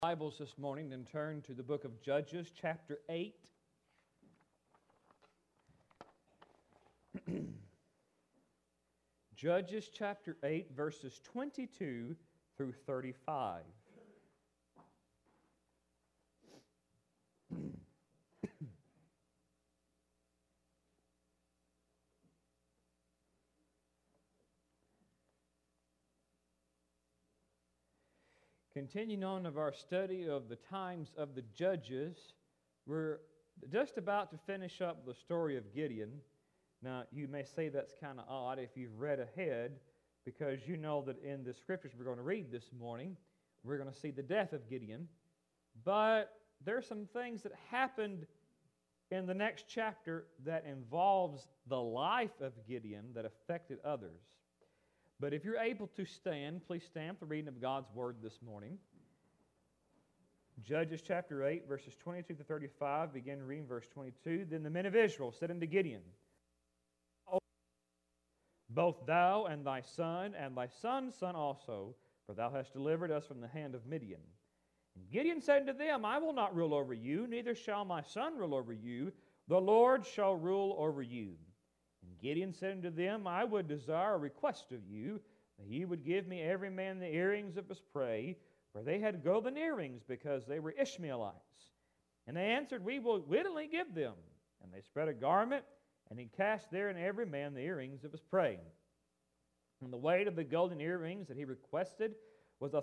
Bibles this morning and turn to the book of Judges, chapter 8. Judges, chapter 8, verses 22 through 35. Continuing on of our study of the times of the Judges, we're just about to finish up the story of Gideon. Now, you may say that's kind of odd if you've read ahead, because you know that in the scriptures we're going to read this morning, we're going to see the death of Gideon. But there are some things that happened in the next chapter that involves the life of Gideon that affected others. But if you're able to stand, please stand for the reading of God's Word this morning. Judges chapter 8, verses 22 to 35, begin reading verse 22. Then the men of Israel said unto Gideon, both thou and thy son's son also, for thou hast delivered us from the hand of Midian. And Gideon said unto them, I will not rule over you, neither shall my son rule over you. The Lord shall rule over you. And Gideon said unto them, I would desire a request of you, that ye would give me every man the earrings of his prey, for they had golden earrings, because they were Ishmaelites. And they answered, We will willingly give them. And they spread a garment, and he cast therein every man the earrings of his prey. And the weight of the golden earrings that he requested was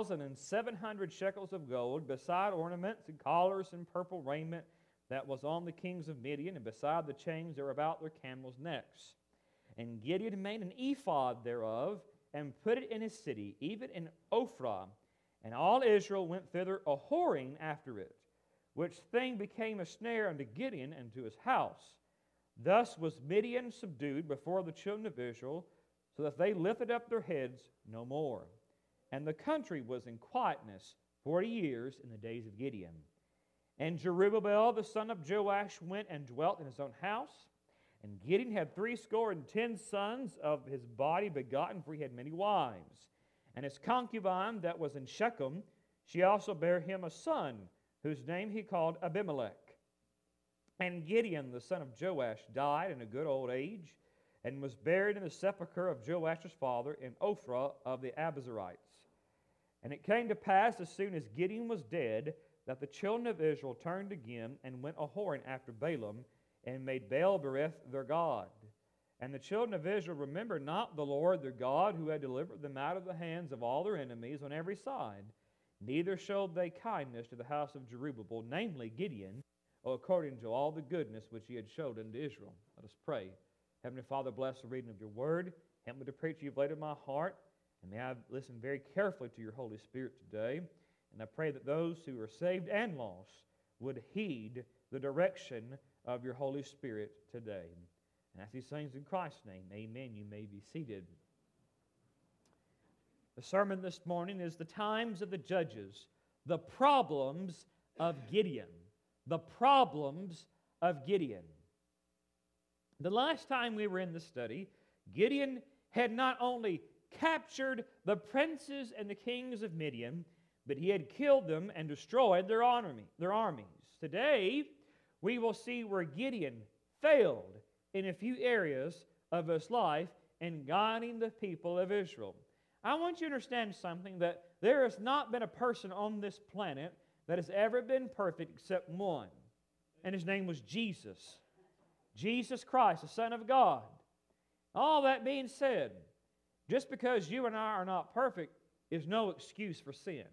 1,700 shekels of gold, beside ornaments and collars and purple raiment that was on the kings of Midian, and beside the chains that were about their camels' necks. And Gideon made an ephod thereof, and put it in his city, even in Ophrah. And all Israel went thither a-whoring after it, which thing became a snare unto Gideon and to his house. Thus was Midian subdued before the children of Israel, so that they lifted up their heads no more. And the country was in quietness 40 years in the days of Gideon. And Jerubbaal the son of Joash went and dwelt in his own house. And Gideon had 70 sons of his body begotten, for he had many wives. And his concubine that was in Shechem, she also bare him a son, whose name he called Abimelech. And Gideon the son of Joash died in a good old age, and was buried in the sepulchre of Joash's father in Ophrah of the Abiezrites. And it came to pass, as soon as Gideon was dead, that the children of Israel turned again and went a-whoring after Balaam, and made Baal-berith their god. And the children of Israel remembered not the Lord their God, who had delivered them out of the hands of all their enemies on every side. Neither showed they kindness to the house of Jerubbaal, namely Gideon, according to all the goodness which he had showed unto Israel. Let us pray. Heavenly Father, bless the reading of your word. Help me to preach you've laid in my heart. And may I listen very carefully to your Holy Spirit today. And I pray that those who are saved and lost would heed the direction of your Holy Spirit today. And ask these things in Christ's name. Amen. You may be seated. The sermon this morning is the times of the Judges, the problems of Gideon. The problems of Gideon. The last time we were in the study, Gideon had not only captured the princes and the kings of Midian, but he had killed them and destroyed their armies. Today, we will see where Gideon failed in a few areas of his life in guiding the people of Israel. I want you to understand something, that there has not been a person on this planet that has ever been perfect except one, and his name was Jesus. Jesus Christ, the Son of God. All that being said, just because you and I are not perfect is no excuse for sin.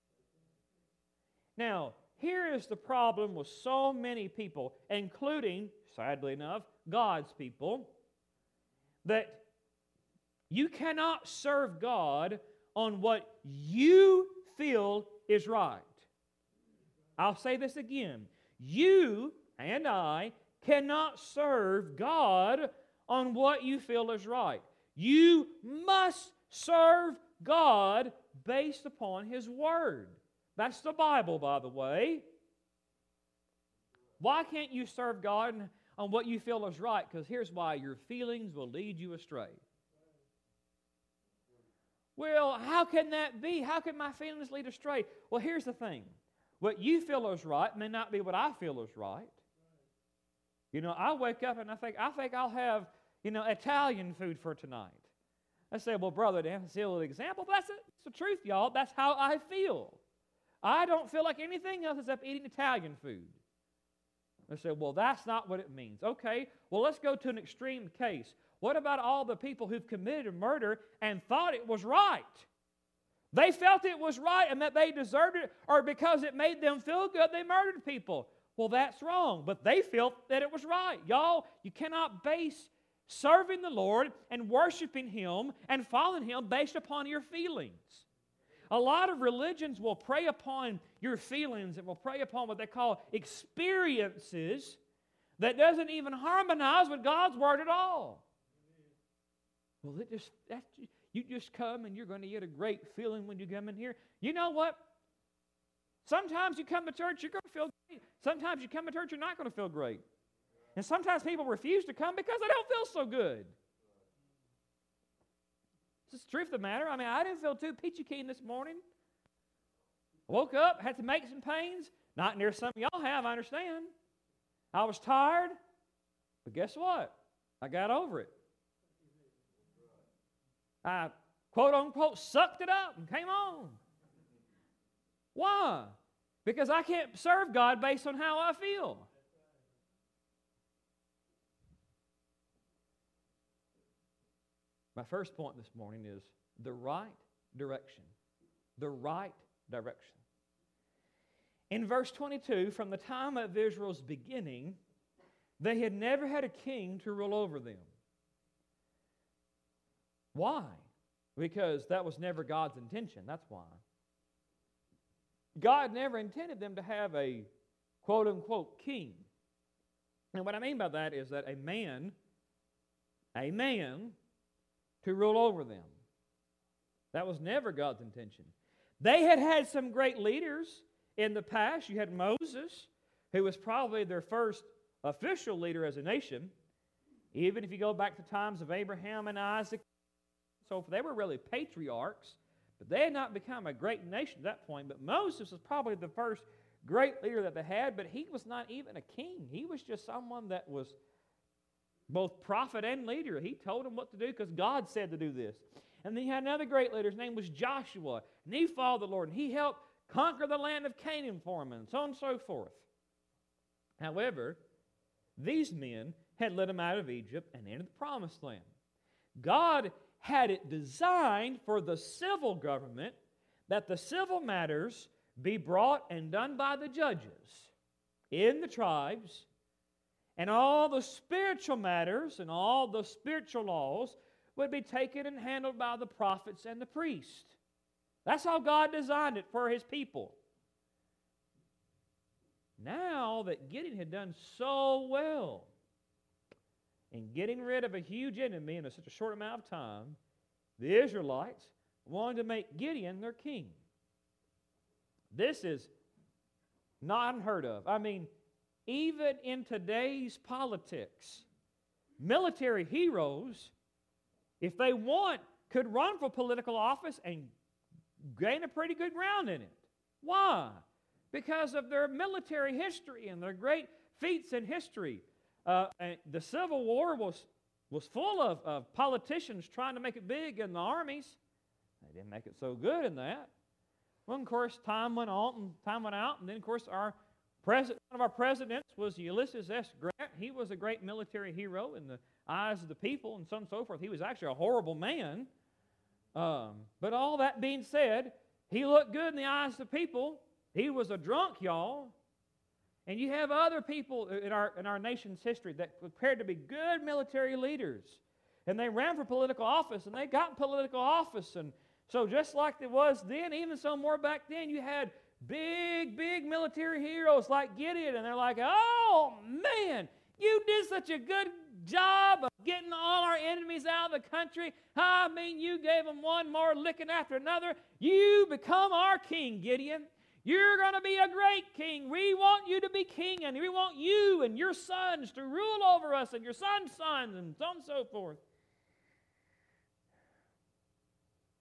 Now, here is the problem with so many people, including, sadly enough, God's people, that you cannot serve God on what you feel is right. I'll say this again. You and I cannot serve God on what you feel is right. You must serve God based upon His Word. That's the Bible, by the way. Why can't you serve God on what you feel is right? Because here's why. Your feelings will lead you astray. Well, how can that be? How can my feelings lead astray? Well, here's the thing. What you feel is right may not be what I feel is right. I wake up and I think I'll have, Italian food for tonight. I say, well, brother, that's a silly example, but that's the truth, y'all. That's how I feel. I don't feel like anything else except eating Italian food. I say, well, that's not what it means. Okay, well, let's go to an extreme case. What about all the people who've committed murder and thought it was right? They felt it was right and that they deserved it, or because it made them feel good, they murdered people. Well, that's wrong, but they felt that it was right. Y'all, you cannot base serving the Lord and worshiping Him and following Him based upon your feelings. A lot of religions will prey upon your feelings and will prey upon what they call experiences that doesn't even harmonize with God's Word at all. Well, you just come and you're going to get a great feeling when you come in here. You know what? Sometimes you come to church, you're going to feel great. Sometimes you come to church, you're not going to feel great. And sometimes people refuse to come because they don't feel so good. It's the truth of the matter. I didn't feel too peachy keen this morning. I woke up, had to make some pains. Not near some of y'all have, I understand. I was tired, but guess what? I got over it. I, quote unquote, sucked it up and came on. Why? Because I can't serve God based on how I feel. My first point this morning is the right direction. The right direction. In verse 22, from the time of Israel's beginning, they had never had a king to rule over them. Why? Because that was never God's intention. That's why. God never intended them to have a quote-unquote king. And what I mean by that is that a man to rule over them. That was never God's intention. They had had some great leaders in the past. You had Moses, who was probably their first official leader as a nation. Even if you go back to times of Abraham and Isaac, so they were really patriarchs, but they had not become a great nation at that point. But Moses was probably the first great leader that they had, but he was not even a king. He was just someone that was both prophet and leader. He told them what to do because God said to do this. And then he had another great leader. His name was Joshua. And he followed the Lord. And he helped conquer the land of Canaan for him, and so on and so forth. However, these men had led him out of Egypt and into the promised land. God had it designed for the civil government that the civil matters be brought and done by the judges in the tribes, and all the spiritual matters and all the spiritual laws would be taken and handled by the prophets and the priests. That's how God designed it for His people. Now that Gideon had done so well in getting rid of a huge enemy in such a short amount of time, the Israelites wanted to make Gideon their king. This is not unheard of. Even in today's politics, military heroes, if they want, could run for political office and gain a pretty good ground in it. Why? Because of their military history and their great feats in history. And the Civil War was full of politicians trying to make it big in the armies. They didn't make it so good in that. Well, of course, time went on and time went out, and then, of course, one of our presidents was Ulysses S. Grant. He was a great military hero in the eyes of the people and so on and so forth. He was actually a horrible man. But all that being said, he looked good in the eyes of the people. He was a drunk, y'all. And you have other people in our nation's history that prepared to be good military leaders. And they ran for political office, and they got political office. And so just like it was then, even so more back then, you had big military heroes like Gideon, and they're like, oh, man, you did such a good job of getting all our enemies out of the country. You gave them one more licking after another. You become our king, Gideon. You're going to be a great king. We want you to be king, and we want you and your sons to rule over us, and your sons' sons, and so on and so forth.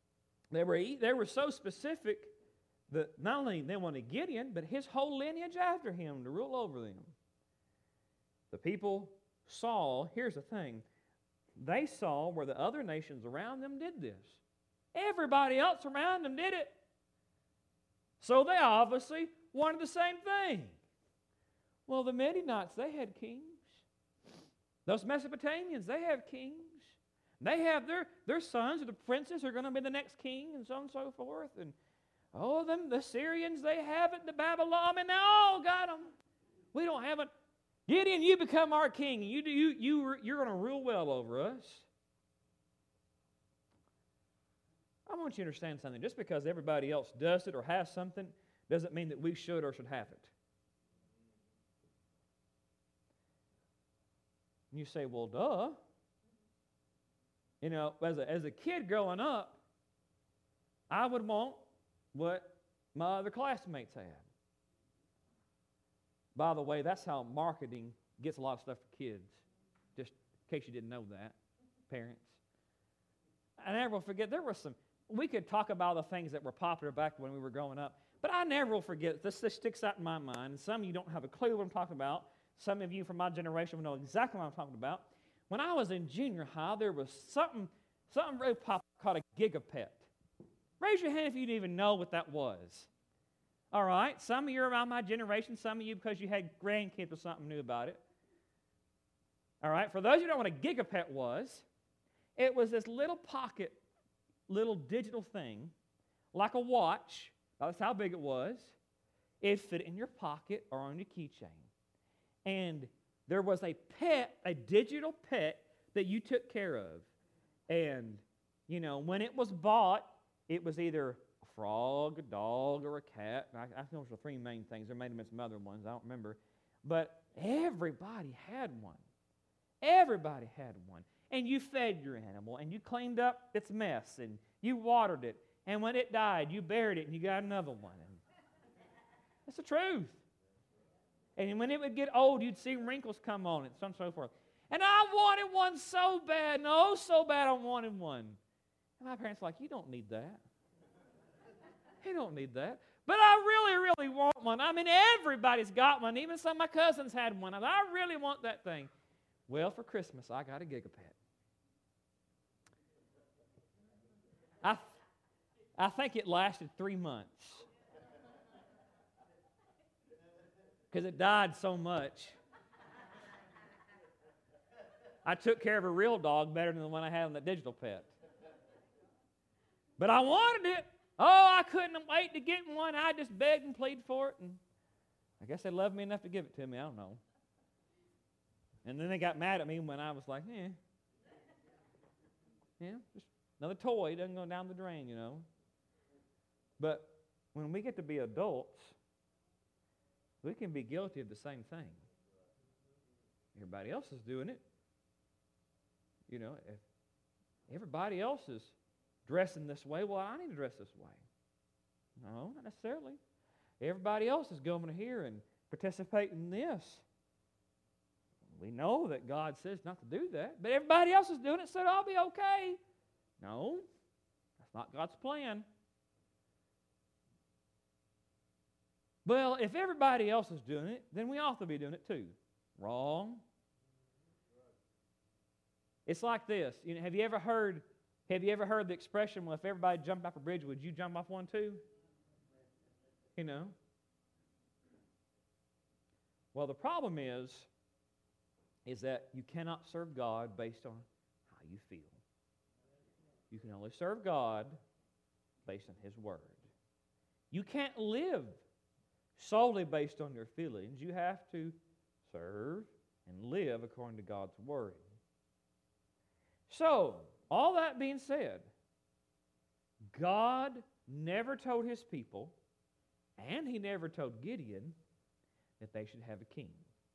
They were so specific that not only they wanted Gideon, but his whole lineage after him to rule over them. The people saw, here's the thing, they saw where the other nations around them did this. Everybody else around them did it. So they obviously wanted the same thing. Well, the Midianites, they had kings. Those Mesopotamians, they have kings. They have their sons, or the princes, are going to be the next king, and so on and so forth. And the Syrians, they have it. The Babylon, and they all got them. We don't have it. Gideon, you become our king. You're going to rule well over us. I want you to understand something. Just because everybody else does it or has something doesn't mean that we should or should have it. And you say, well, duh. You know, as a kid growing up, I would want what my other classmates had. By the way, that's how marketing gets a lot of stuff for kids. Just in case you didn't know that, parents. I never will forget, there were some, we could talk about the things that were popular back when we were growing up, but I never will forget, this sticks out in my mind, and some of you don't have a clue what I'm talking about. Some of you from my generation will know exactly what I'm talking about. When I was in junior high, there was something really popular called a Gigapet. Raise your hand if you didn't even know what that was. All right, some of you are around my generation, some of you because you had grandkids or something new about it. All right, for those who don't know what a Gigapet was, it was this little pocket, little digital thing, like a watch. That's how big it was. It fit in your pocket or on your keychain. And there was a pet, a digital pet that you took care of. And, you know, when it was bought, it was either a frog, a dog, or a cat. I think those were the three main things. There may have been some other ones. I don't remember. But everybody had one. Everybody had one. And you fed your animal, and you cleaned up its mess, and you watered it. And when it died, you buried it, and you got another one. And that's the truth. And when it would get old, you'd see wrinkles come on it, so on and so forth. And I wanted one so bad. No, so bad I wanted one. And my parents were like, you don't need that. You don't need that. But I really, really want one. I mean, everybody's got one. Even some of my cousins had one. I really want that thing. Well, for Christmas, I got a Gigapet. I think it lasted 3 months. Because it died so much. I took care of a real dog better than the one I had on the digital pet. But I wanted it. Oh, I couldn't wait to get one. I just begged and pleaded for it. And I guess they loved me enough to give it to me. I don't know. And then they got mad at me when I was like, just another toy. Doesn't go down the drain, you know. But when we get to be adults, we can be guilty of the same thing. Everybody else is doing it. You know, if everybody else is dressing this way, well, I need to dress this way. No, not necessarily. Everybody else is going here and participating in this. We know that God says not to do that, but everybody else is doing it, so I'll be okay. No, that's not God's plan. Well, if everybody else is doing it, then we ought to be doing it too. Wrong. It's like this. You know, have you ever heard the expression, well, if everybody jumped off a bridge, would you jump off one too? You know. Well, the problem is that you cannot serve God based on how you feel. You can only serve God based on His Word. You can't live solely based on your feelings. You have to serve and live according to God's Word. So, all that being said, God never told His people, and He never told Gideon, that they should have a king.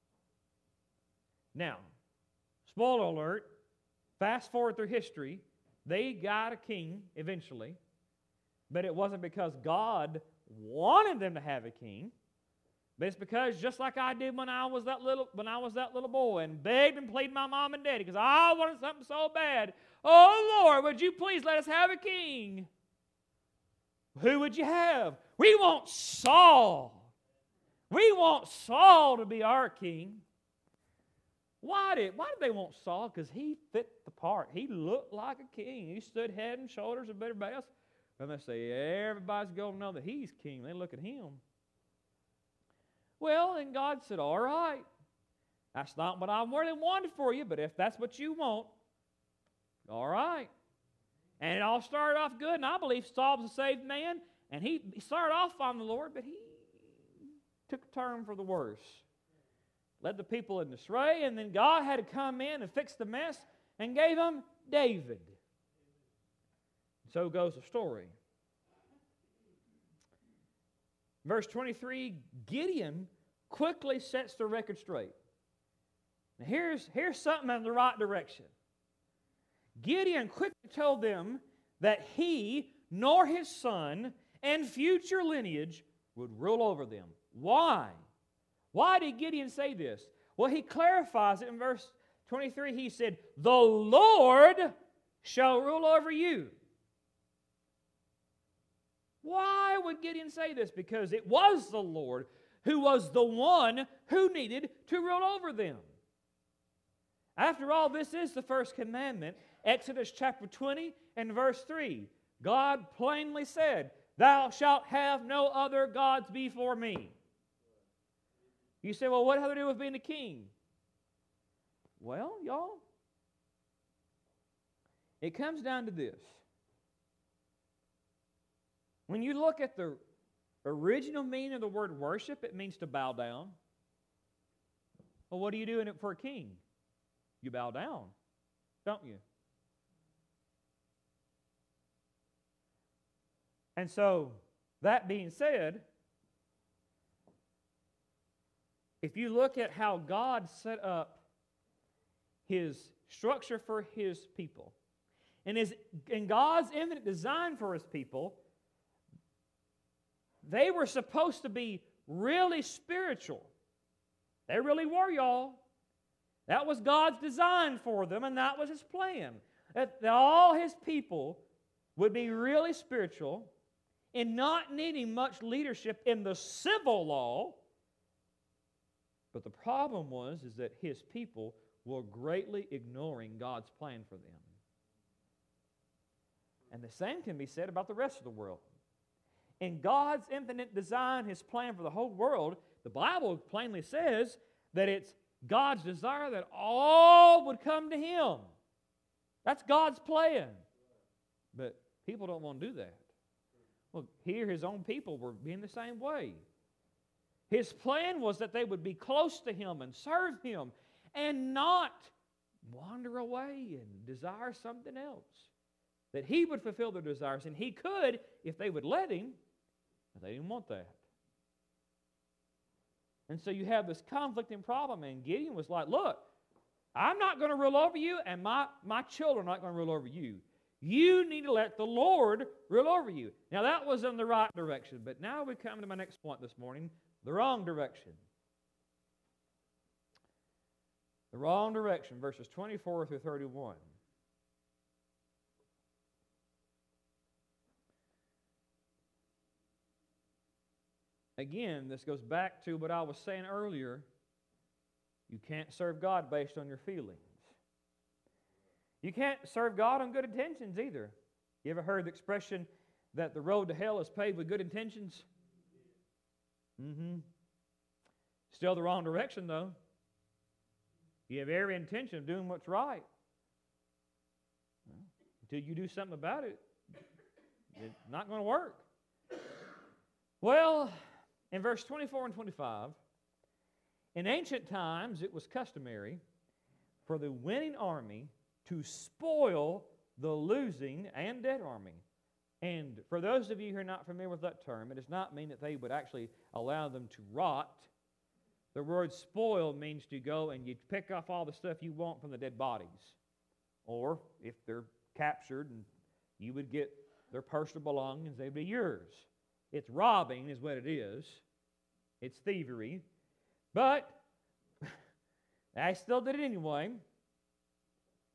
Now, spoiler alert, fast forward through history, they got a king eventually, but it wasn't because God wanted them to have a king, but it's because just like I did when I was that little boy and begged and pleaded my mom and daddy because I wanted something so bad. Oh Lord, would you please let us have a king? Who would you have? We want Saul. We want Saul to be our king. Why did they want Saul? Because he fit the part. He looked like a king. He stood head and shoulders above everybody else. And they say, everybody's going to know that he's king. They look at him. Well, and God said, all right, that's not what I really wanted for you, but if that's what you want, all right. And it all started off good, and I believe Saul was a saved man, and he started off on the Lord, but he took a turn for the worse. Led the people in astray, and then God had to come in and fix the mess and gave him David. So goes the story. Verse 23, Gideon quickly sets the record straight. Now here's something in the right direction. Gideon quickly told them that he nor his son and future lineage would rule over them. Why? Why did Gideon say this? Well, he clarifies it in verse 23. He said, the Lord shall rule over you. Why would Gideon say this? Because it was the Lord who was the one who needed to rule over them. After all, this is the first commandment. Exodus chapter 20 and verse 3. God plainly said, thou shalt have no other gods before me. You say, well, what does it have to do with being a king? Well, y'all, it comes down to this. When you look at the original meaning of the word worship, it means to bow down. Well, what do you do in it for a king? You bow down, don't you? And so, that being said, if you look at how God set up His structure for His people, and God's infinite design for His people, they were supposed to be really spiritual. They really were, y'all. That was God's design for them, and that was His plan. That all His people would be really spiritual and not needing much leadership in the civil law. But the problem was that His people were greatly ignoring God's plan for them. And the same can be said about the rest of the world. In God's infinite design, His plan for the whole world, the Bible plainly says that it's God's desire that all would come to Him. That's God's plan. But people don't want to do that. Well, here His own people were being the same way. His plan was that they would be close to Him and serve Him and not wander away and desire something else. That He would fulfill their desires, and He could if they would let Him, but they didn't want that. And so you have this conflicting problem, and Gideon was like, look, I'm not going to rule over you, and my children are not going to rule over you. You need to let the Lord rule over you. Now that was in the right direction, but now we come to my next point this morning, the wrong direction. The wrong direction, verses 24 through 31. Again, this goes back to what I was saying earlier. You can't serve God based on your feelings. You can't serve God on good intentions either. You ever heard the expression that the road to hell is paved with good intentions? Still the wrong direction, though. You have every intention of doing what's right. Until you do something about it, it's not going to work. Well, in verse 24 and 25, in ancient times it was customary for the winning army to spoil the losing and dead army. And for those of you who are not familiar with that term, it does not mean that they would actually allow them to rot. The word spoil means to go and you pick off all the stuff you want from the dead bodies. Or if they're captured, and you would get their personal belongings, they'd be yours. It's robbing is what it is. It's thievery. But I still did it anyway.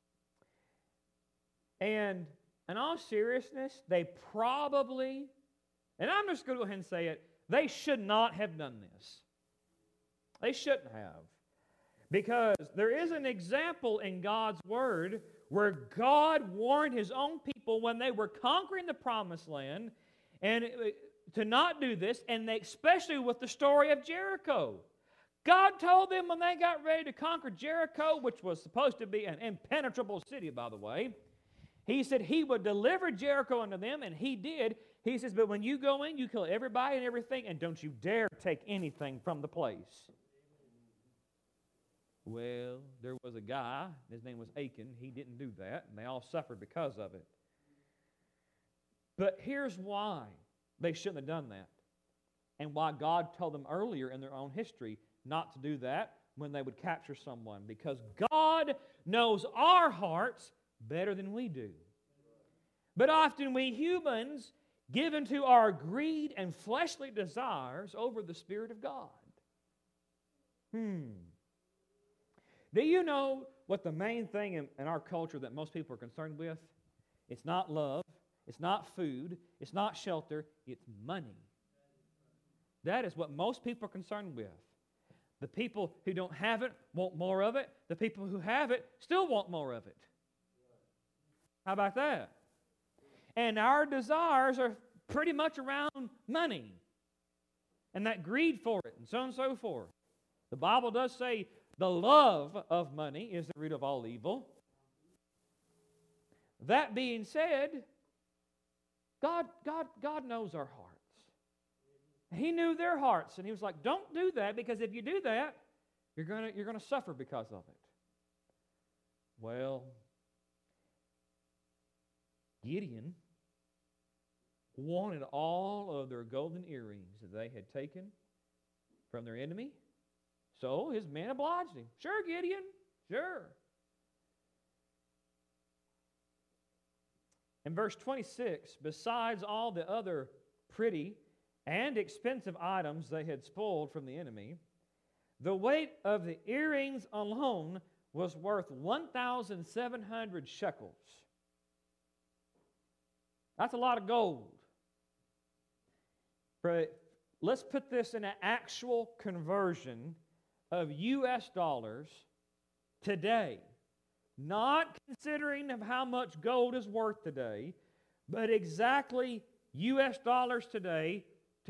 And in all seriousness, they probably And I'm just going to go ahead and say it. They should not have done this. They shouldn't have. Because there is an example in God's Word where God warned His own people when they were conquering the Promised Land and to not do this, and especially with the story of Jericho. God told them when they got ready to conquer Jericho, which was supposed to be an impenetrable city, by the way, He said He would deliver Jericho unto them, and He did. He says, but when you go in, you kill everybody and everything, and don't you dare take anything from the place. Well, there was a guy, his name was Achan. He didn't do that, and they all suffered because of it. But here's why they shouldn't have done that, and why God told them earlier in their own history not to do that when they would capture someone. Because God knows our hearts better than we do. But often we humans give into our greed and fleshly desires over the Spirit of God. Do you know what the main thing in our culture that most people are concerned with? It's not love, it's not food, it's not shelter, it's money. That is what most people are concerned with. The people who don't have it want more of it. The people who have it still want more of it. How about that? And our desires are pretty much around money and that greed for it and so on and so forth. The Bible does say the love of money is the root of all evil. That being said, God knows our hearts. He knew their hearts, and He was like, don't do that, because if you do that, you're going to suffer because of it. Well, Gideon wanted all of their golden earrings that they had taken from their enemy, so his men obliged him. Sure, Gideon, sure. In verse 26, besides all the other pretty and expensive items they had spoiled from the enemy, the weight of the earrings alone was worth 1,700 shekels. That's a lot of gold. Let's put this in an actual conversion of U.S. dollars today. Not considering of how much gold is worth today, but exactly U.S. dollars today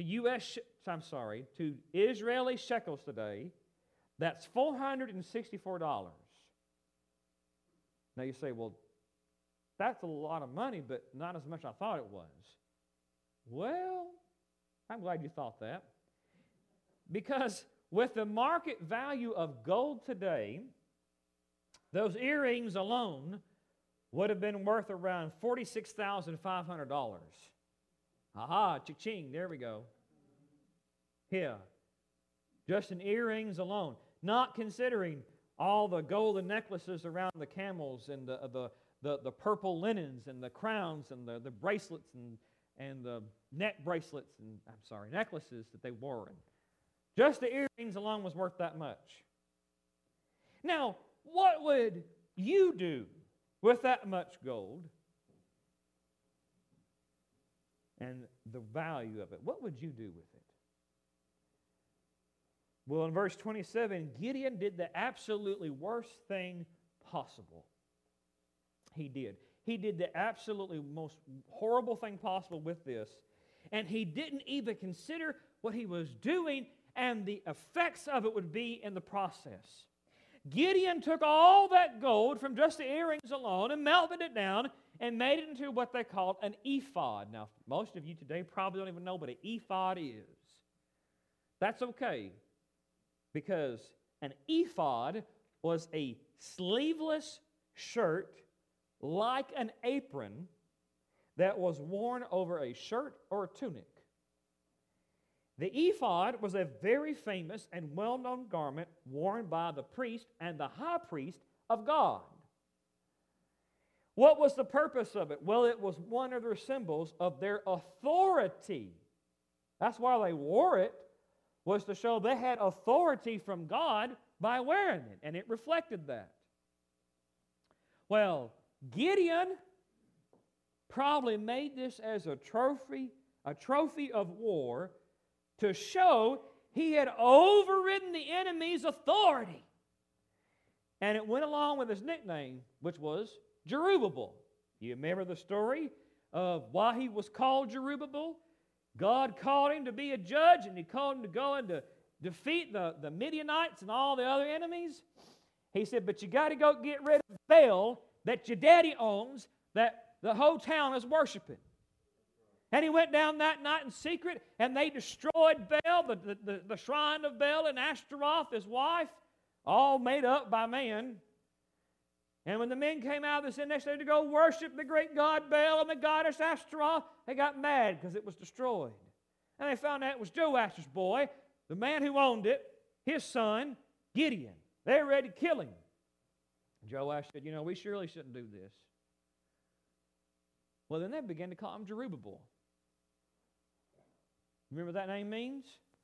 to Israeli shekels today, that's $464. Now you say, well, that's a lot of money, but not as much as I thought it was. Well, I'm glad you thought that. Because with the market value of gold today, those earrings alone would have been worth around $46,500. Aha, cha-ching, there we go. Here, just in earrings alone, not considering all the golden necklaces around the camels and the purple linens and the crowns and the bracelets and the neck bracelets and, necklaces that they wore. And just the earrings alone was worth that much. Now, what would you do with that much gold and the value of it? What would you do with it? Well, in verse 27, Gideon did the absolutely worst thing possible. He did. He did the absolutely most horrible thing possible with this, and he didn't even consider what he was doing and the effects of it would be in the process. Gideon took all that gold from just the earrings alone and melted it down and made it into what they called an ephod. Now, most of you today probably don't even know what an ephod is. That's okay, because an ephod was a sleeveless shirt like an apron that was worn over a shirt or a tunic. The ephod was a very famous and well-known garment worn by the priest and the high priest of God. What was the purpose of it? Well, it was one of their symbols of their authority. That's why they wore it, was to show they had authority from God by wearing it, and it reflected that. Well, Gideon probably made this as a trophy a trophy of war to show he had overridden the enemy's authority. And it went along with his nickname, which was Jerubbaal. You remember the story of why he was called Jerubbaal? God called him to be a judge, and He called him to go and to defeat the Midianites and all the other enemies. He said, but you got to go get rid of Baal that your daddy owns, that the whole town is worshiping. And he went down that night in secret, and they destroyed Baal, the shrine of Baal, and Ashtaroth, his wife, all made up by man. And when the men came out of the sin next day to go worship the great god Baal and the goddess Ashtaroth, they got mad because it was destroyed. And they found out it was Joash's boy, the man who owned it, his son, Gideon. They were ready to kill him. Joash said, we surely shouldn't do this. Well, then they began to call him Jerubbaal. Remember what that name means?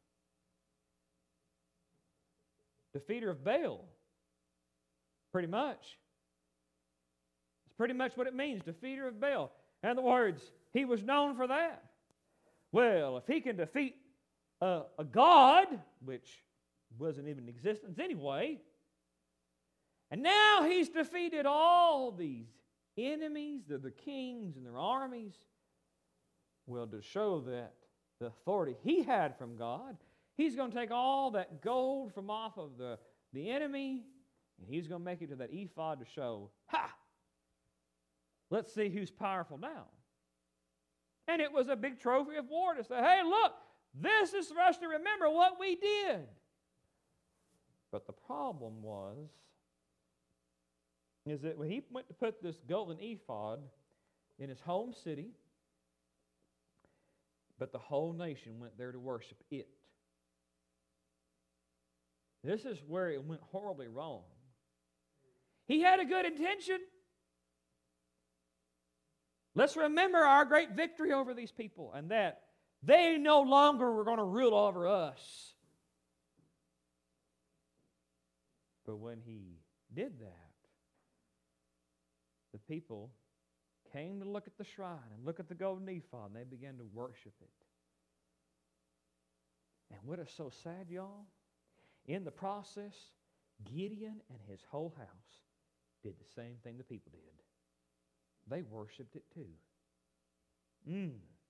Defeater of Baal. Pretty much. It's pretty much what it means, defeater of Baal. In other words, he was known for that. Well, if he can defeat a god, which wasn't even in existence anyway, and now he's defeated all these enemies, the kings and their armies, well, to show that the authority he had from God, he's going to take all that gold from off of the enemy, and he's going to make it to that ephod to show, let's see who's powerful now. And it was a big trophy of war to say, hey, look, this is for us to remember what we did. But the problem is that when he went to put this golden ephod in his home city, but the whole nation went there to worship it. This is where it went horribly wrong. He had a good intention. Let's remember our great victory over these people and that they no longer were going to rule over us. But when he did that, the people came to look at the shrine and look at the golden ephod, and they began to worship it. And what is so sad, y'all? In the process, Gideon and his whole house did the same thing the people did. They worshiped it too.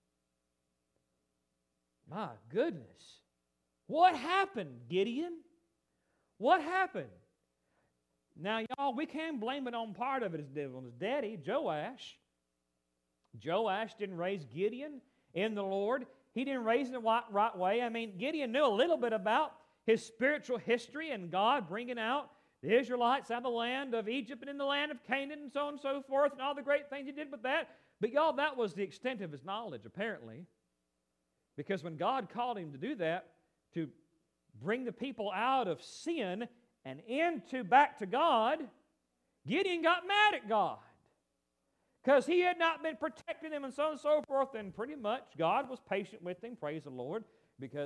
My goodness. What happened, Gideon? What happened? Now, y'all, we can't blame it on part of it on his daddy, Joash. Joash didn't raise Gideon in the Lord. He didn't raise him the right way. I mean, Gideon knew a little bit about his spiritual history and God bringing out the Israelites out of the land of Egypt and in the land of Canaan and so on and so forth and all the great things he did with that. But y'all, that was the extent of his knowledge, apparently. Because when God called him to do that, to bring the people out of sin and back to God, Gideon got mad at God. Because he had not been protecting them and so on and so forth. And pretty much God was patient with him, praise the Lord. Because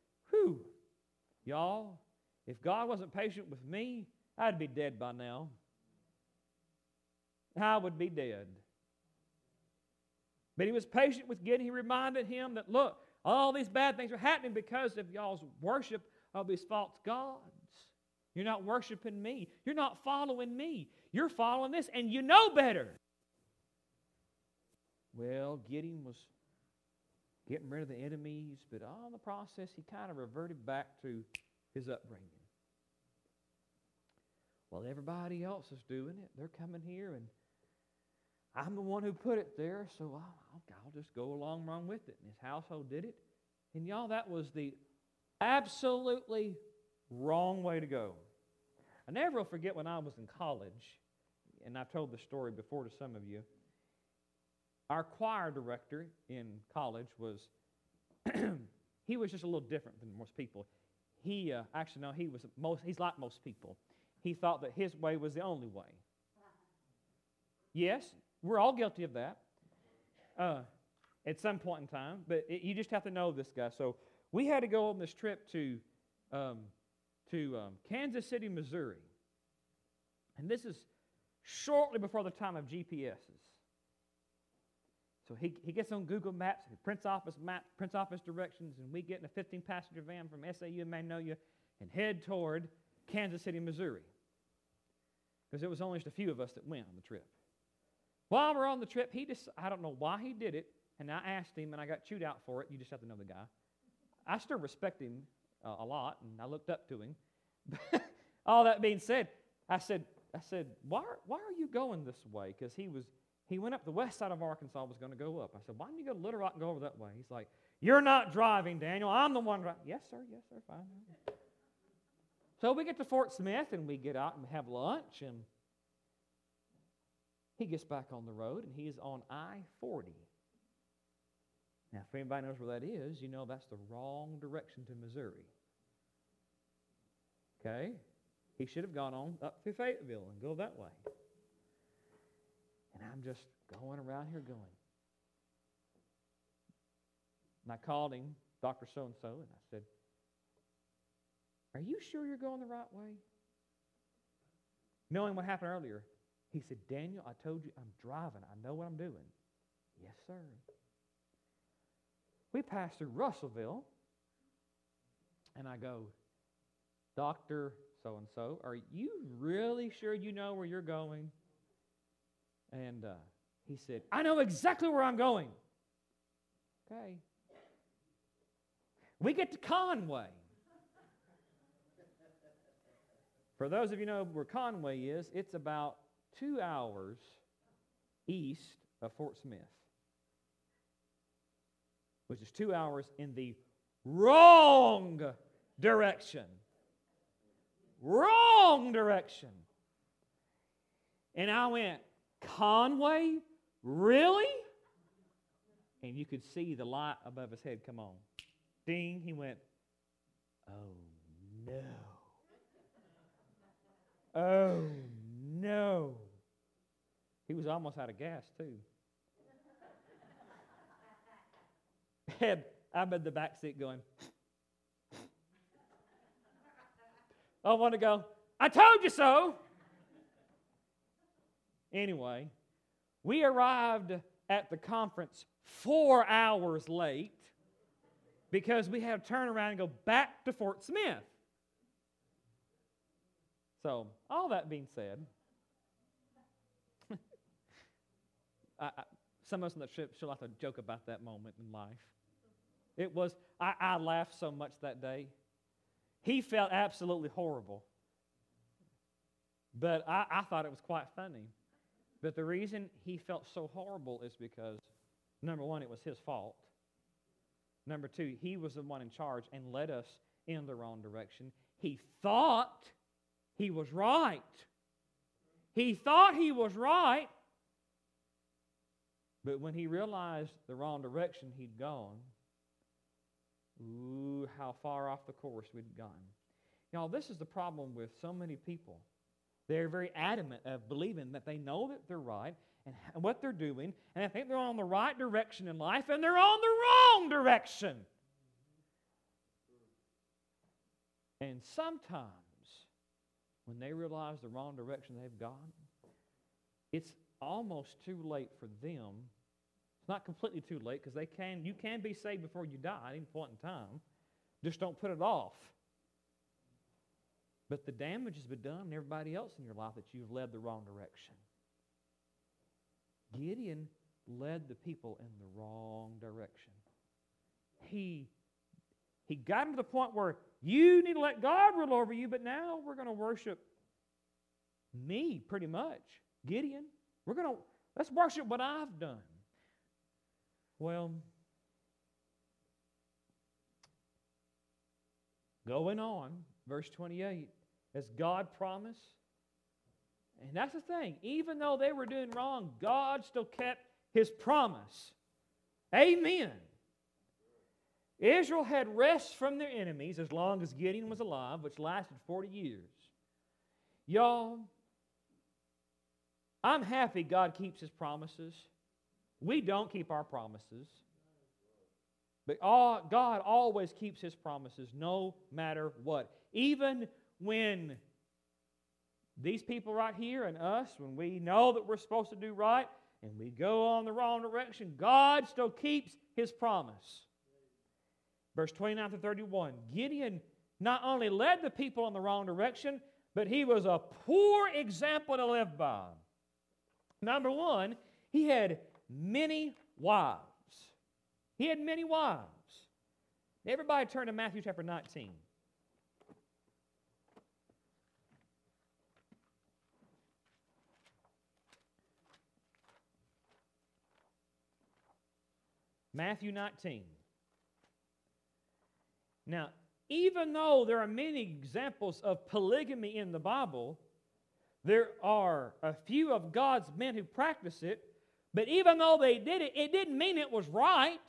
y'all, if God wasn't patient with me, I'd be dead by now. I would be dead. But he was patient with Gideon. He reminded him that, look, all these bad things are happening because of y'all's worship of these false gods. You're not worshiping me. You're not following me. You're following this, and you know better. Well, Gideon was getting rid of the enemies, but all in the process, he kind of reverted back to his upbringing. Well, everybody else is doing it. They're coming here, and I'm the one who put it there, so I'll just go along with it. And his household did it. And y'all, that was the absolutely wrong way to go. I never will forget when I was in college, and I've told this story before to some of you. Our choir director in college was, he was just a little different than most people. He's like most people. He thought that his way was the only way. Yes, we're all guilty of that at some point in time, but you just have to know this guy. So we had to go on this trip to Kansas City, Missouri. And this is shortly before the time of GPSs. So he gets on Google Maps, he prints off his map, prints off his directions, and we get in a 15-passenger van from SAU in Magnolia and head toward Kansas City, Missouri. Because it was only just a few of us that went on the trip. While we're on the trip, I don't know why he did it, and I asked him, and I got chewed out for it. You just have to know the guy. I still respect him a lot, and I looked up to him. All that being said, I said, why are you going this way? Because he went up the west side of Arkansas, was going to go up. I said, why don't you go to Little Rock and go over that way? He's like, you're not driving, Daniel. I'm the one driving. Yes, sir, fine. So we get to Fort Smith, and we get out and have lunch, and he gets back on the road, and he is on I-40. Now, if anybody knows where that is, you know that's the wrong direction to Missouri. Okay? He should have gone on up through Fayetteville and go that way. And I'm just going around here going. And I called him, Dr. So-and-so, and I said, are you sure you're going the right way? Knowing what happened earlier, he said, Daniel, I told you I'm driving. I know what I'm doing. Yes, sir. We passed through Russellville, and I go, Dr. So-and-so, are you really sure you know where you're going? And he said, I know exactly where I'm going. Okay. We get to Conway. For those of you who know where Conway is, it's about 2 hours east of Fort Smith, which is 2 hours in the wrong direction. Wrong direction. And I went, Conway? Really? And you could see the light above his head come on. Ding, he went, oh no. Oh no. He was almost out of gas too. And I'm in the back seat going, I want to go, I told you so. Anyway, we arrived at the conference 4 hours late because we had to turn around and go back to Fort Smith. So, all that being said, some of us on the trip still have to joke about that moment in life. It was, I laughed so much that day. He felt absolutely horrible. But I thought it was quite funny. But the reason he felt so horrible is because, number one, it was his fault. Number two, he was the one in charge and led us in the wrong direction. He thought he was right. He thought he was right. But when he realized the wrong direction he'd gone, ooh, how far off the course we'd gotten. Y'all, this is the problem with so many people. They're very adamant of believing that they know that they're right and what they're doing, and they think they're on the right direction in life, and they're on the wrong direction. And sometimes, when they realize the wrong direction they've gone, it's almost too late for them. It's not completely too late, because you can be saved before you die at any point in time. Just don't put it off. But the damage has been done to everybody else in your life that you've led the wrong direction. Gideon led the people in the wrong direction. He got him to the point where you need to let God rule over you, but now we're going to worship me, pretty much. Gideon, let's worship what I've done. Well, going on, verse 28, as God promised, and that's the thing, even though they were doing wrong, God still kept His promise. Amen. Israel had rest from their enemies as long as Gideon was alive, which lasted 40 years. Y'all, I'm happy God keeps His promises. We don't keep our promises. But God always keeps His promises no matter what. Even when these people right here and us, when we know that we're supposed to do right, and we go on the wrong direction, God still keeps His promise. Verse 29 to 31, Gideon not only led the people in the wrong direction, but he was a poor example to live by. Number one, he had many wives. He had many wives. Everybody turn to Matthew chapter 19. Matthew 19. Now, even though there are many examples of polygamy in the Bible, there are a few of God's men who practice it, but even though they did it, it didn't mean it was right.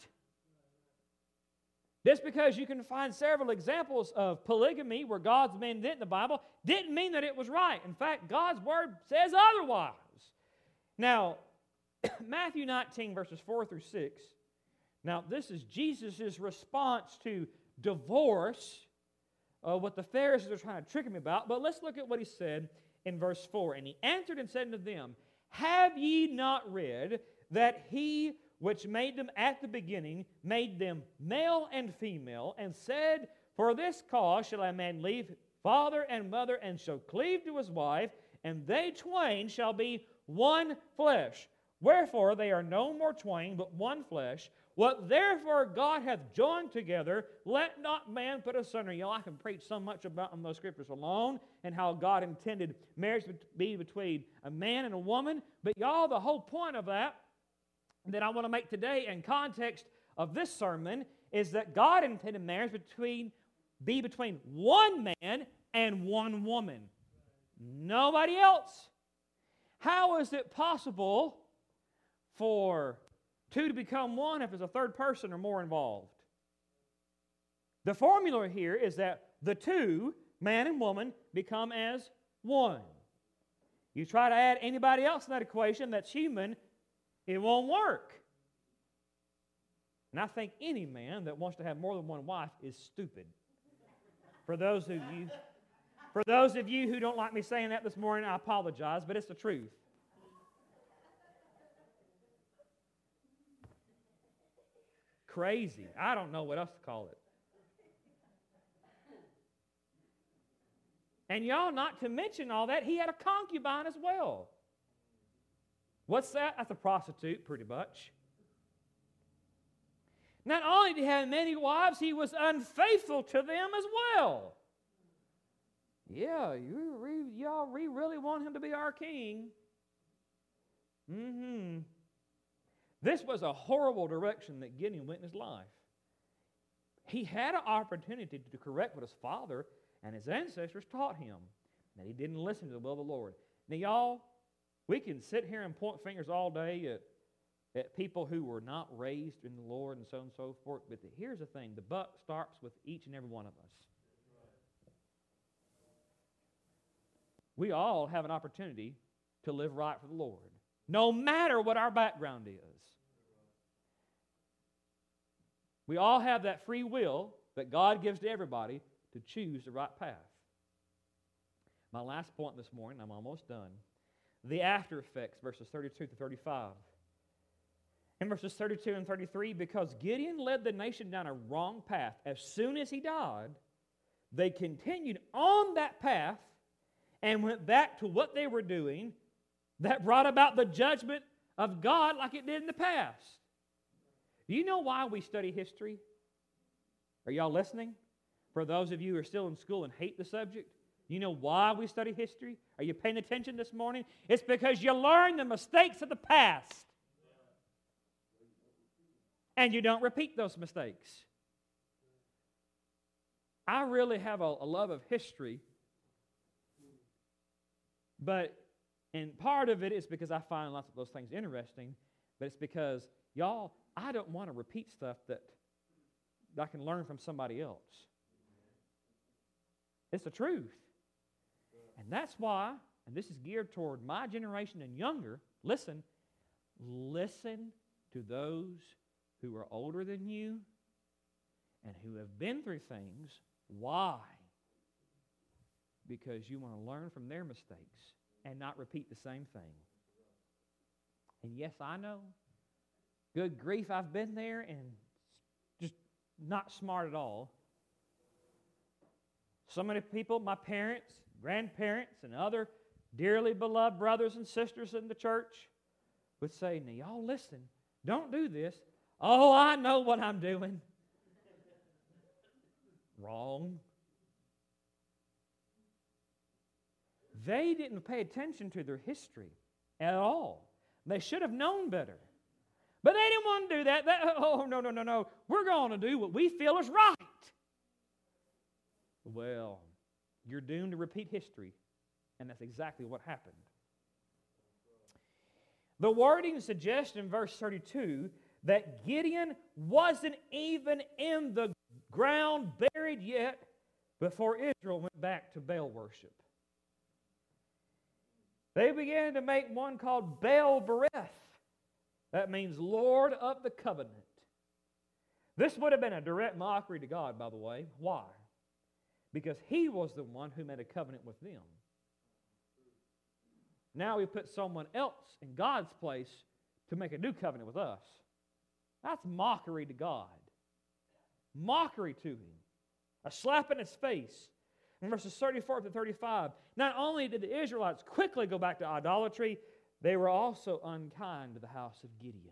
Just because you can find several examples of polygamy where God's men did it in the Bible, didn't mean that it was right. In fact, God's Word says otherwise. Now, Matthew 19, verses 4 through 6. Now, this is Jesus' response to divorce, what the Pharisees are trying to trick him about. But let's look at what he said in verse 4. And he answered and said unto them, Have ye not read that he which made them at the beginning made them male and female, and said, For this cause shall a man leave father and mother, and shall cleave to his wife, and they twain shall be one flesh. Wherefore they are no more twain, but one flesh. What therefore God hath joined together, let not man put asunder. You know, I can preach so much about those scriptures alone and how God intended marriage to be between a man and a woman. But y'all, the whole point of that I want to make today in context of this sermon is that God intended marriage be between one man and one woman. Nobody else. How is it possible for two to become one if there's a third person or more involved? The formula here is that the two, man and woman, become as one. You try to add anybody else in that equation that's human, it won't work. And I think any man that wants to have more than one wife is stupid. For those of you who don't like me saying that this morning, I apologize, but it's the truth. Crazy. I don't know what else to call it. And y'all, not to mention all that, he had a concubine as well. What's that? That's a prostitute, pretty much. Not only did he have many wives, he was unfaithful to them as well. Yeah, we really want him to be our king. This was a horrible direction that Gideon went in his life. He had an opportunity to correct what his father and his ancestors taught him, and he didn't listen to the will of the Lord. Now, y'all, we can sit here and point fingers all day at people who were not raised in the Lord and so on and so forth, but here's the thing. The buck starts with each and every one of us. We all have an opportunity to live right for the Lord, no matter what our background is. We all have that free will that God gives to everybody to choose the right path. My last point this morning, I'm almost done. The after effects, verses 32 to 35. In verses 32 and 33, because Gideon led the nation down a wrong path, as soon as he died, they continued on that path and went back to what they were doing that brought about the judgment of God like it did in the past. Do you know why we study history? Are y'all listening? For those of you who are still in school and hate the subject, you know why we study history? Are you paying attention this morning? It's because you learn the mistakes of the past. And you don't repeat those mistakes. I really have a love of history. And part of it is because I find lots of those things interesting. But it's because, y'all, I don't want to repeat stuff that I can learn from somebody else. It's the truth. And that's why, and this is geared toward my generation and younger, listen to those who are older than you and who have been through things. Why? Because you want to learn from their mistakes and not repeat the same thing. And yes, I know. Good grief, I've been there and just not smart at all. So many people, my parents, grandparents, and other dearly beloved brothers and sisters in the church would say, now y'all listen, don't do this. Oh, I know what I'm doing. Wrong. They didn't pay attention to their history at all. They should have known better. But they didn't want to do that. Oh, no. We're going to do what we feel is right. Well, you're doomed to repeat history, and that's exactly what happened. The wording suggests in verse 32 that Gideon wasn't even in the ground buried yet before Israel went back to Baal worship. They began to make one called Baal Bereth. That means Lord of the Covenant. This would have been a direct mockery to God, by the way. Why? Because He was the one who made a covenant with them. Now we put someone else in God's place to make a new covenant with us. That's mockery to God. Mockery to Him. A slap in His face. In verses 34 to 35, not only did the Israelites quickly go back to idolatry, they were also unkind to the house of Gideon.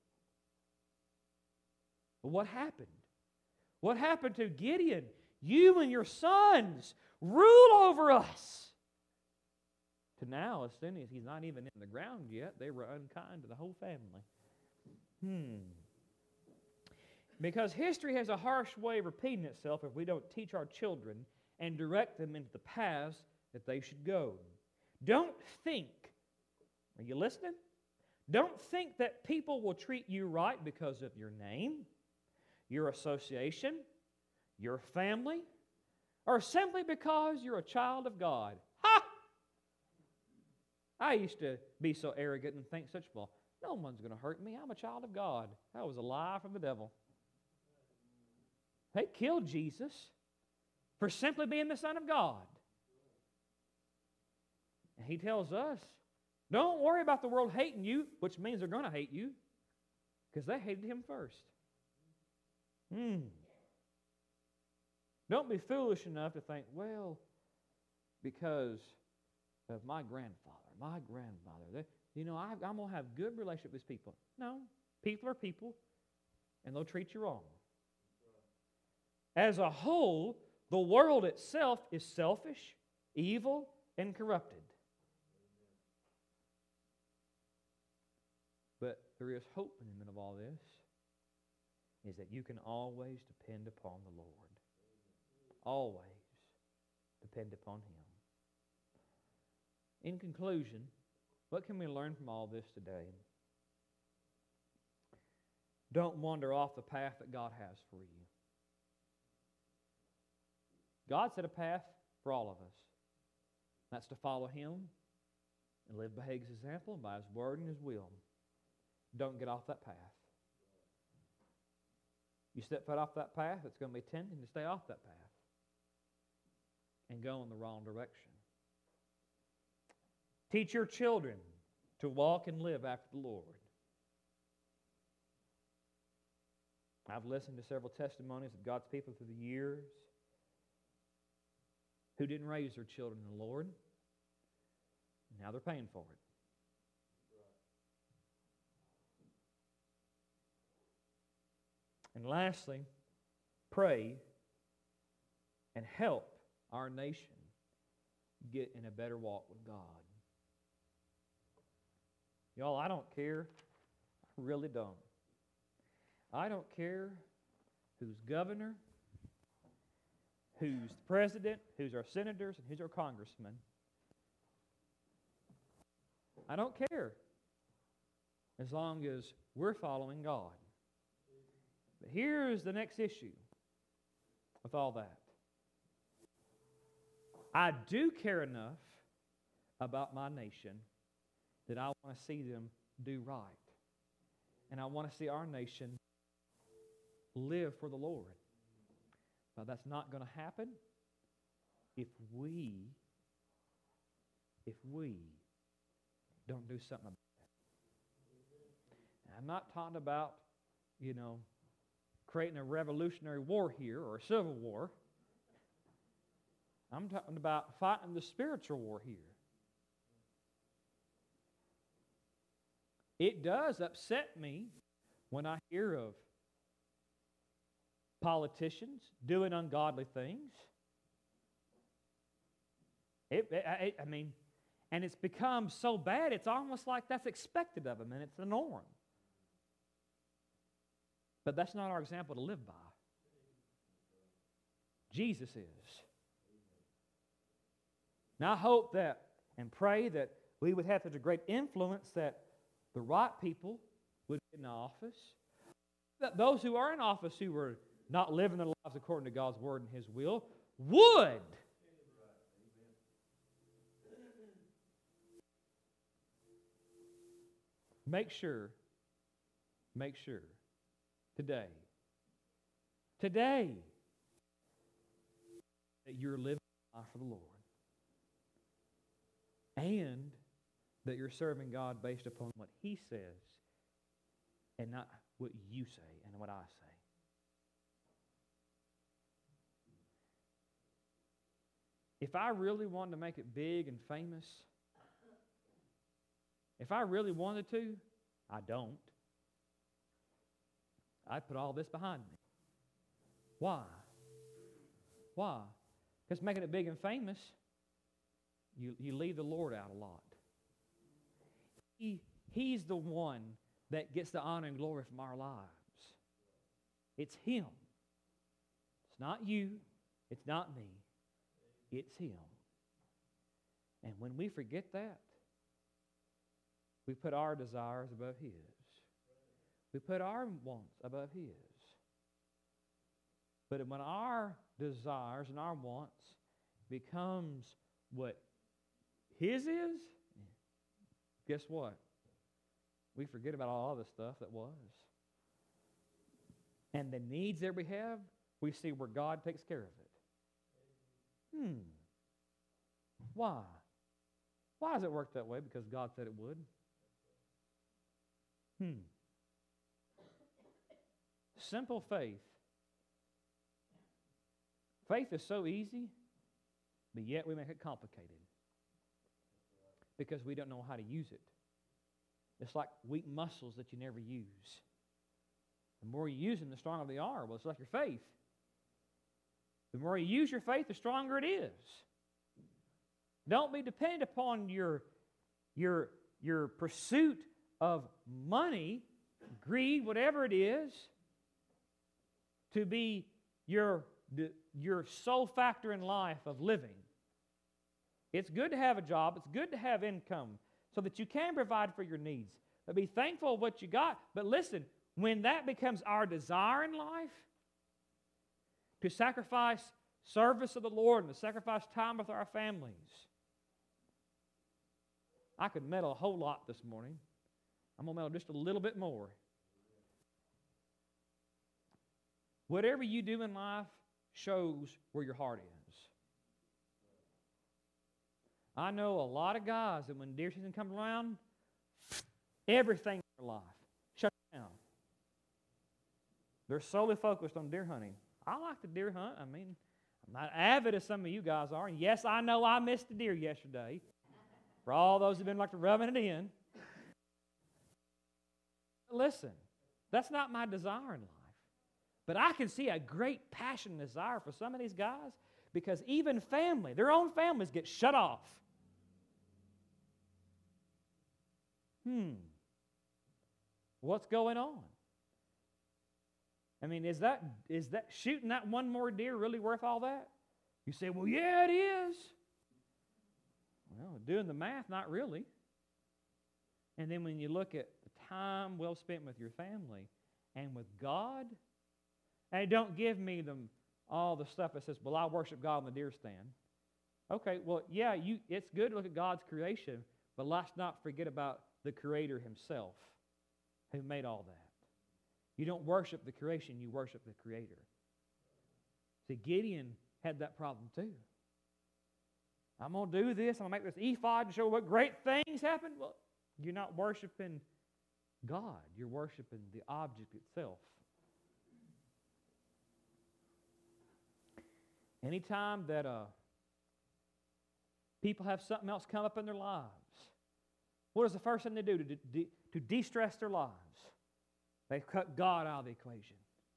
But what happened? What happened to Gideon? You and your sons rule over us. To now, as soon as he's not even in the ground yet, they were unkind to the whole family. Because history has a harsh way of repeating itself if we don't teach our children and direct them into the paths that they should go. Don't think, are you listening? Don't think that people will treat you right because of your name, your association, your family, or simply because you're a child of God. Ha! I used to be so arrogant and think such, well, no one's going to hurt me. I'm a child of God. That was a lie from the devil. They killed Jesus for simply being the Son of God. And He tells us, don't worry about the world hating you, which means they're going to hate you, because they hated Him first. Don't be foolish enough to think, well, because of my grandfather, I'm going to have good relationship with these people. No, people are people, and they'll treat you wrong. As a whole, the world itself is selfish, evil, and corrupted. But there is hope in the middle of all this, is that you can always depend upon the Lord. Always depend upon Him. In conclusion, what can we learn from all this today? Don't wander off the path that God has for you. God set a path for all of us. That's to follow Him and live by His example and by His word and His will. Don't get off that path. You step foot off that path, it's going to be tempting to stay off that path and go in the wrong direction. Teach your children to walk and live after the Lord. I've listened to several testimonies of God's people through the years who didn't raise their children in the Lord. Now they're paying for it. And lastly, pray and help our nation get in a better walk with God. Y'all, I don't care. I really don't. I don't care who's governor, who's president, who's our senators, and who's our congressmen. I don't care as long as we're following God. But here's the next issue with all that. I do care enough about my nation that I want to see them do right. And I want to see our nation live for the Lord. But that's not going to happen if we don't do something about it. I'm not talking about, creating a revolutionary war here or a civil war. I'm talking about fighting the spiritual war here. It does upset me when I hear of politicians doing ungodly things. And it's become so bad, it's almost like that's expected of them, and it's the norm. But that's not our example to live by. Jesus is. Now I hope that and pray that we would have such a great influence that the right people would get in office, that those who are in office who are not living their lives according to God's Word and His will would. Make sure today that you're living a life for the Lord and that you're serving God based upon what He says and not what you say and what I say. If I really wanted to make it big and famous, if I really wanted to, I don't. I'd put all this behind me. Why? Why? Because making it big and famous, you leave the Lord out a lot. He's the one that gets the honor and glory from our lives. It's Him. It's not you. It's not me. It's Him. And when we forget that, we put our desires above His. We put our wants above His. But when our desires and our wants becomes what His is, guess what? We forget about all the stuff that was. And the needs that we have, we see where God takes care of it. Why? Why does it work that way? Because God said it would. Simple faith. Faith is so easy, but yet we make it complicated because we don't know how to use it. It's like weak muscles that you never use. The more you use them, the stronger they are. Well, it's like your faith. The more you use your faith, the stronger it is. Don't be dependent upon your pursuit of money, greed, whatever it is, to be your sole factor in life of living. It's good to have a job. It's good to have income so that you can provide for your needs. But be thankful of what you got. But listen, when that becomes our desire in life, to sacrifice service of the Lord and to sacrifice time with our families. I could meddle a whole lot this morning. I'm going to meddle just a little bit more. Whatever you do in life shows where your heart is. I know a lot of guys that when deer season comes around, everything in their life shuts down. They're solely focused on deer hunting. I like to deer hunt. I mean, I'm not avid as some of you guys are. And yes, I know I missed a deer yesterday. For all those who've been like rubbing it in. Listen, that's not my desire in life. But I can see a great passion and desire for some of these guys because even family, their own families get shut off. What's going on? I mean, is that shooting that one more deer really worth all that? You say, well, yeah, it is. Well, doing the math, not really. And then when you look at the time well spent with your family and with God, and don't give me all the stuff that says, well, I worship God on the deer stand. Okay, well, yeah, it's good to look at God's creation, but let's not forget about the Creator Himself who made all that. You don't worship the creation, you worship the Creator. See, Gideon had that problem too. I'm going to do this, I'm going to make this ephod and show what great things happen. Well, you're not worshiping God. You're worshiping the object itself. Anytime that people have something else come up in their lives, what is the first thing they do to de-stress their lives? They cut God out of the equation.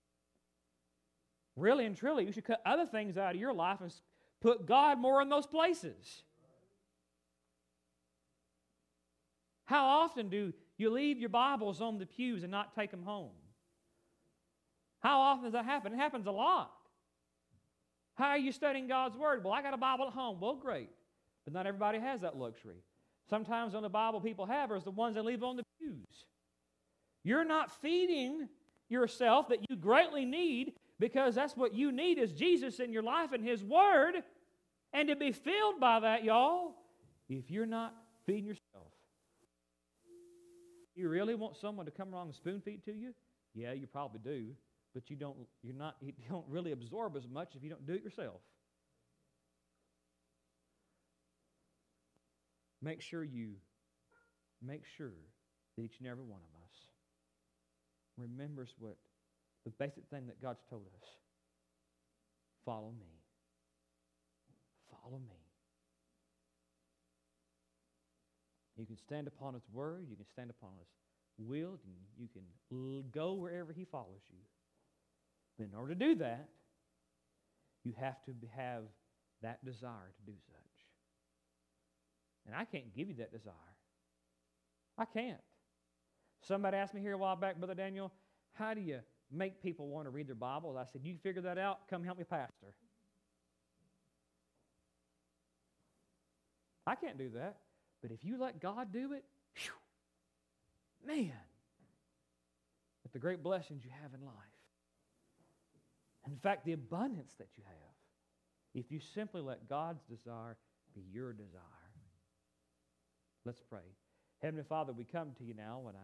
Really and truly, you should cut other things out of your life and put God more in those places. How often do you leave your Bibles on the pews and not take them home? How often does that happen? It happens a lot. How are you studying God's Word? Well, I got a Bible at home. Well, great. But not everybody has that luxury. Sometimes the only Bible people have is the ones they leave on the pews. You're not feeding yourself that you greatly need, because that's what you need is Jesus in your life and His Word. And to be filled by that, y'all, if you're not feeding yourself. You really want someone to come along and spoon feed to you? Yeah, you probably do. But you don't really absorb as much if you don't do it yourself. Make sure that each and every one of us remembers what the basic thing that God's told us. Follow me. Follow me. You can stand upon His Word. You can stand upon His will. And you can go wherever He follows you. But in order to do that, you have to have that desire to do such. And I can't give you that desire. I can't. Somebody asked me here a while back, Brother Daniel, how do you make people want to read their Bible? I said, you figure that out. Come help me, Pastor. I can't do that. But if you let God do it, whew, man, with the great blessings you have in life. In fact, the abundance that you have, if you simply let God's desire be your desire. Let's pray. Heavenly Father, we come to you now, and